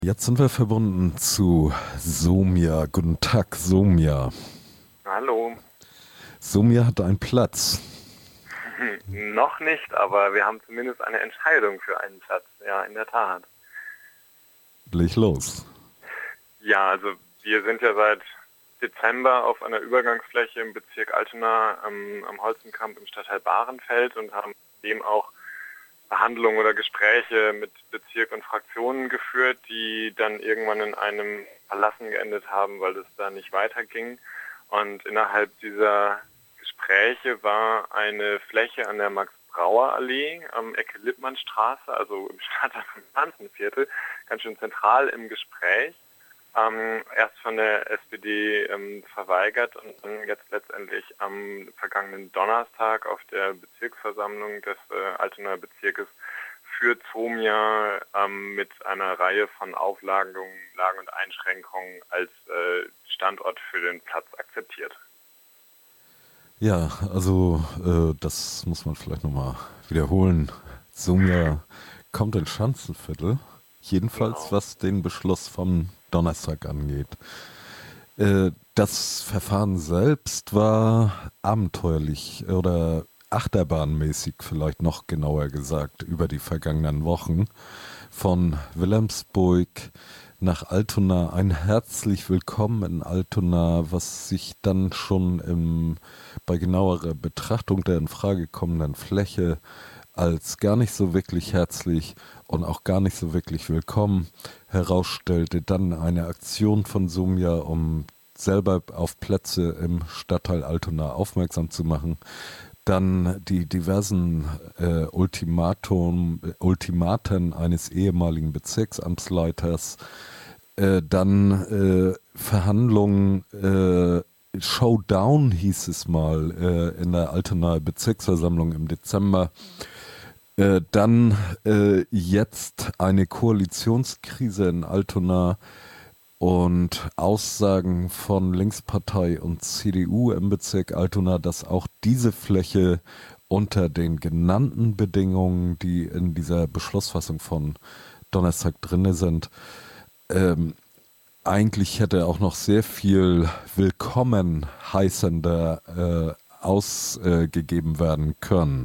Jetzt sind wir verbunden zu Somia. Guten Tag, Somia. Hallo. Somia hat einen Platz. Noch nicht, aber wir haben zumindest eine Entscheidung für einen Platz. Ja, in der Tat. Leg los. Ja, also wir sind ja seit Dezember auf einer Übergangsfläche im Bezirk Altena am Holzenkamp im Stadtteil Bahrenfeld und haben dem auch Verhandlungen oder Gespräche mit Bezirk und Fraktionen geführt, die dann irgendwann in einem Verlassen geendet haben, weil es da nicht weiterging. Und innerhalb dieser Gespräche war eine Fläche an der Max-Brauer-Allee am Ecke Lippmannstraße, also im Stadtteil vom Schanzenviertel, ganz schön zentral im Gespräch. Erst von der SPD verweigert und dann jetzt letztendlich am vergangenen Donnerstag auf der Bezirksversammlung des Altenaer Bezirkes für Zomia mit einer Reihe von Auflagen Lagen und Einschränkungen als Standort für den Platz akzeptiert. Ja, also das muss man vielleicht nochmal wiederholen. Somia kommt in Schanzenviertel. Jedenfalls Genau. was den Beschluss vom Donnerstag angeht. Das Verfahren selbst war abenteuerlich oder achterbahnmäßig vielleicht noch genauer gesagt über die vergangenen Wochen. Von Wilhelmsburg nach Altona ein herzlich willkommen in Altona, was sich dann schon bei genauerer Betrachtung der in Frage kommenden Fläche als gar nicht so wirklich herzlich und auch gar nicht so wirklich willkommen herausstellte. Dann eine Aktion von Sumia, um selber auf Plätze im Stadtteil Altona aufmerksam zu machen. Dann die diversen Ultimaten eines ehemaligen Bezirksamtsleiters. Dann Verhandlungen, Showdown hieß es mal in der Altenaer Bezirksversammlung im Dezember. Dann jetzt eine Koalitionskrise in Altona und Aussagen von Linkspartei und CDU im Bezirk Altona, dass auch diese Fläche unter den genannten Bedingungen, die in dieser Beschlussfassung von Donnerstag drinne sind, ähm, eigentlich hätte auch noch sehr viel willkommen heißender ausgegeben werden können.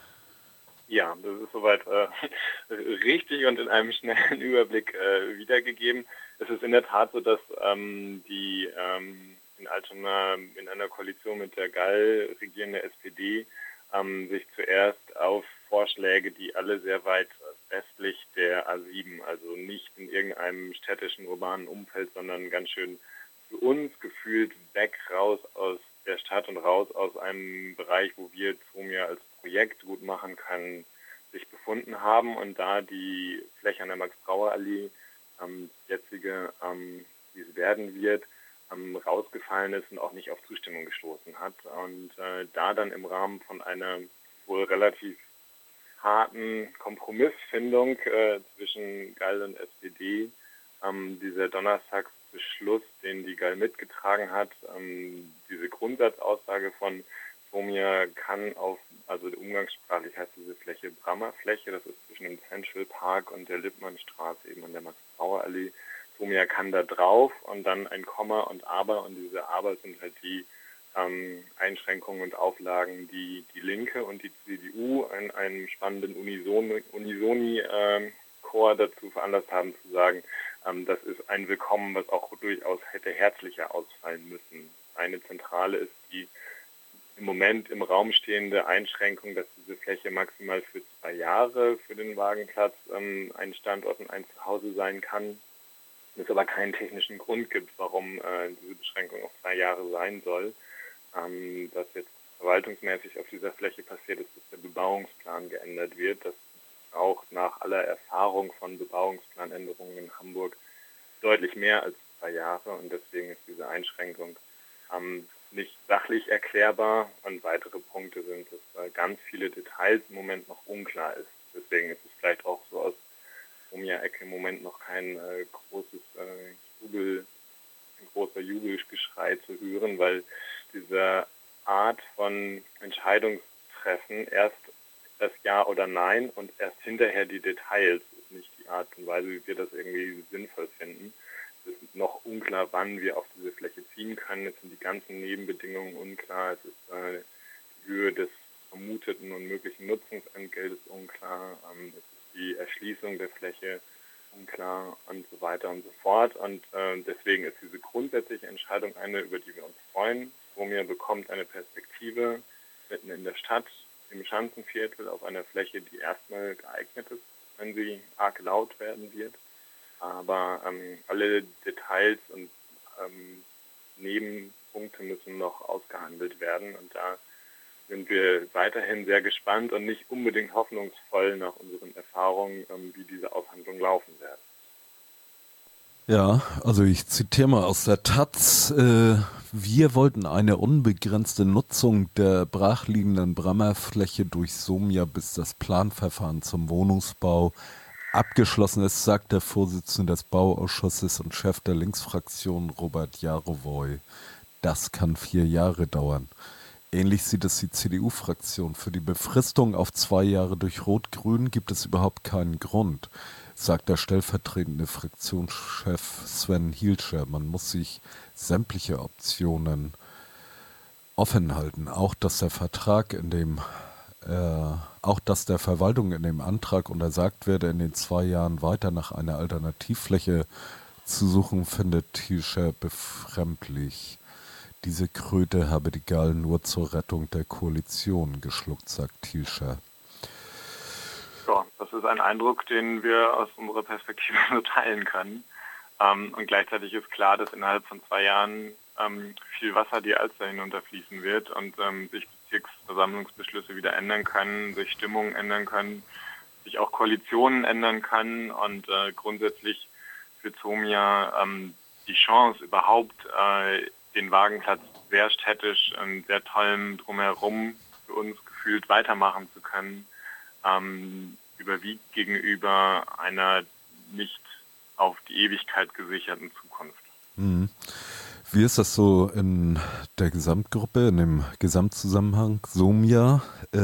Ja, das ist soweit richtig und in einem schnellen Überblick wiedergegeben. Es ist in der Tat so, dass die in Altona in einer Koalition mit der GAL regierende SPD sich zuerst auf Vorschläge, die alle sehr weit westlich der A7, also nicht in irgendeinem städtischen, urbanen Umfeld, sondern ganz schön für uns gefühlt weg, raus aus der Stadt und raus aus einem Bereich, wo wir Zomia als Projekt gut machen können, sich befunden haben und da die Fläche an der Max-Brauer-Allee, jetzige, wie es werden wird, rausgefallen ist und auch nicht auf Zustimmung gestoßen hat. Und da dann im Rahmen von einer wohl relativ harten Kompromissfindung zwischen GAL und SPD dieser Donnerstagsbeschluss, den die GAL mitgetragen hat, diese Grundsatzaussage von Somia kann auf, also umgangssprachlich heißt diese Fläche Brammerfläche, das ist zwischen dem Central Park und der Lippmannstraße, eben an der Max-Brauer-Allee. Somia kann da drauf und dann ein Komma und Aber und diese Aber sind halt die Einschränkungen und Auflagen, die die Linke und die CDU in einem spannenden Unisoni-Chor dazu veranlasst haben zu sagen, das ist ein Willkommen, was auch durchaus hätte herzlicher ausfallen müssen. Eine zentrale ist die im Moment im Raum stehende Einschränkung, dass diese Fläche maximal für 2 Jahre für den Wagenplatz ein Standort und ein Zuhause sein kann. Es aber keinen technischen Grund gibt, warum diese Beschränkung auf 3 Jahre sein soll. Dass jetzt verwaltungsmäßig auf dieser Fläche passiert ist, dass der Bebauungsplan geändert wird, dass auch nach aller Erfahrung von Bebauungsplanänderungen in Hamburg deutlich mehr als 2 Jahre und deswegen ist diese Einschränkung nicht sachlich erklärbar und weitere Punkte sind, dass ganz viele Details im Moment noch unklar ist. Deswegen ist es vielleicht auch so aus Omia-Ecke im Moment noch kein ein großer Jubelgeschrei zu hören, weil diese Art von Entscheidungstreffen erst das Ja oder Nein und erst hinterher die Details ist nicht die Art und Weise, wie wir das irgendwie sinnvoll finden. Es ist noch unklar, wann wir auf diese Fläche ziehen können. Jetzt sind die ganzen Nebenbedingungen unklar. Es ist die Höhe des vermuteten und möglichen Nutzungsentgeltes unklar. Es ist die Erschließung der Fläche unklar und so weiter und so fort. Und deswegen ist diese grundsätzliche Entscheidung eine, über die wir uns freuen. Somia bekommt eine Perspektive mitten in der Stadt, im Schanzenviertel, auf einer Fläche, die erstmal geeignet ist, wenn sie arg laut werden wird. Aber alle Details und Nebenpunkte müssen noch ausgehandelt werden. Und da sind wir weiterhin sehr gespannt und nicht unbedingt hoffnungsvoll nach unseren Erfahrungen, wie diese Aushandlungen laufen werden. Ja, also ich zitiere mal aus der Taz. Wir wollten eine unbegrenzte Nutzung der brachliegenden Brammerfläche durch Somia, bis das Planverfahren zum Wohnungsbau abgeschlossen ist, sagt der Vorsitzende des Bauausschusses und Chef der Linksfraktion Robert Jarowoy. Das kann 4 Jahre dauern. Ähnlich sieht es die CDU-Fraktion. Für die Befristung auf 2 Jahre durch Rot-Grün gibt es überhaupt keinen Grund, sagt der stellvertretende Fraktionschef Sven Hielscher. Man muss sich sämtliche Optionen offen halten. Auch dass der Verwaltung in dem Antrag untersagt werde, in den 2 Jahren weiter nach einer Alternativfläche zu suchen, findet Hielscher befremdlich. Diese Kröte habe die Gallen nur zur Rettung der Koalition geschluckt, sagt Hielscher. Ja, das ist ein Eindruck, den wir aus unserer Perspektive nur teilen können. Und gleichzeitig ist klar, dass innerhalb von 2 Jahren viel Wasser die Alster hinunterfließen wird und sich Bezirksversammlungsbeschlüsse wieder ändern können, sich Stimmungen ändern können, sich auch Koalitionen ändern können und grundsätzlich für Somia die Chance überhaupt den Wagenplatz sehr städtisch und sehr tollem Drumherum für uns gefühlt weitermachen zu können, überwiegt gegenüber einer nicht auf die Ewigkeit gesicherten Zukunft. Mhm. Wie ist das so in der Gesamtgruppe, in dem Gesamtzusammenhang? Somia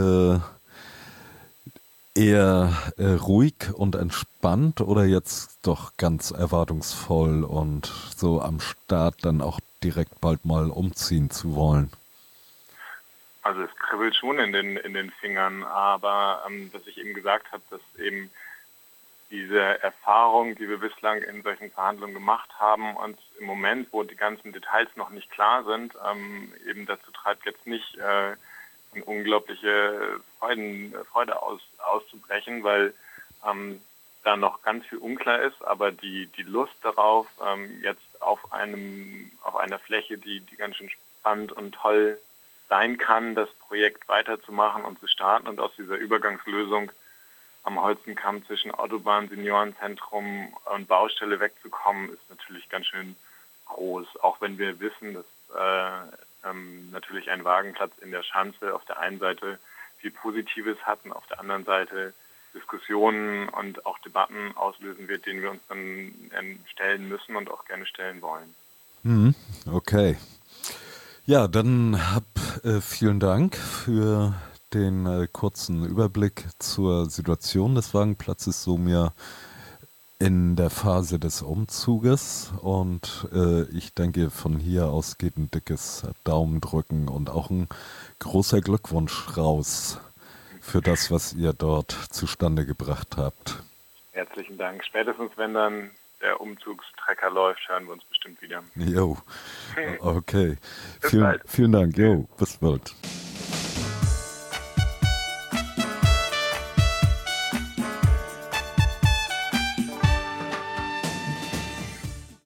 eher ruhig und entspannt oder jetzt doch ganz erwartungsvoll und so am Start dann auch direkt bald mal umziehen zu wollen? Also es kribbelt schon in den Fingern, aber dass ich eben gesagt habe, dass eben diese Erfahrung, die wir bislang in solchen Verhandlungen gemacht haben, uns im Moment, wo die ganzen Details noch nicht klar sind, eben dazu treibt, jetzt nicht in unglaubliche Freude auszubrechen, weil da noch ganz viel unklar ist, aber die Lust darauf, jetzt auf einer Fläche, die ganz schön spannend und toll sein kann, das Projekt weiterzumachen und zu starten und aus dieser Übergangslösung am Holzenkamm zwischen Autobahn, Seniorenzentrum und Baustelle wegzukommen, ist natürlich ganz schön groß. Auch wenn wir wissen, dass natürlich ein Wagenplatz in der Schanze auf der einen Seite viel Positives hat und auf der anderen Seite Diskussionen und auch Debatten auslösen wird, denen wir uns dann stellen müssen und auch gerne stellen wollen. Okay. Ja, dann vielen Dank für den kurzen Überblick zur Situation des Wagenplatzes Somia in der Phase des Umzuges und ich denke, von hier aus geht ein dickes Daumendrücken und auch ein großer Glückwunsch raus für das, was ihr dort zustande gebracht habt. Herzlichen Dank. Spätestens, wenn dann der Umzugstrecker läuft, hören wir uns bestimmt wieder. Jo, okay. Bis bald. Vielen Dank. Jo, bis bald.